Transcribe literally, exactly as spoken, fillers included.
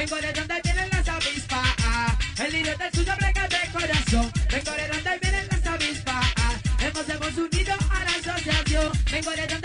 Vengo de donde vienen las avispas, ah. El idiota es suyo, brega de corazón. Vengo de donde vienen las avispas, ah. Hemos, hemos unido a la asociación. Vengo de donde